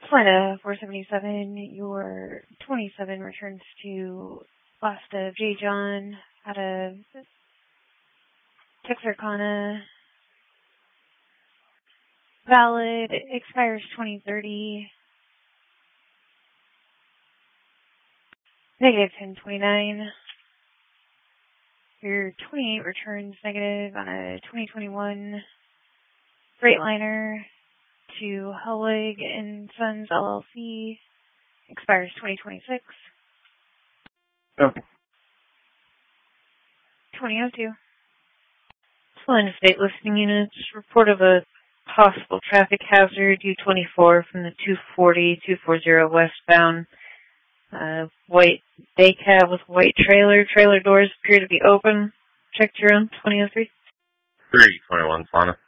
Florida 477, your 27 returns to last of J. John out of Texarkana. Valid, expires 2030. Negative 1029. Your 28 returns negative on a 2021 Freightliner to Helwig and Sons LLC. Expires 2026. Okay. 2002. Florida State Listing Units, report of a possible traffic hazard, U-24 from the 240 westbound. White day cab with white trailer. Trailer doors appear to be open. Check your own 2003. 321 Fauna.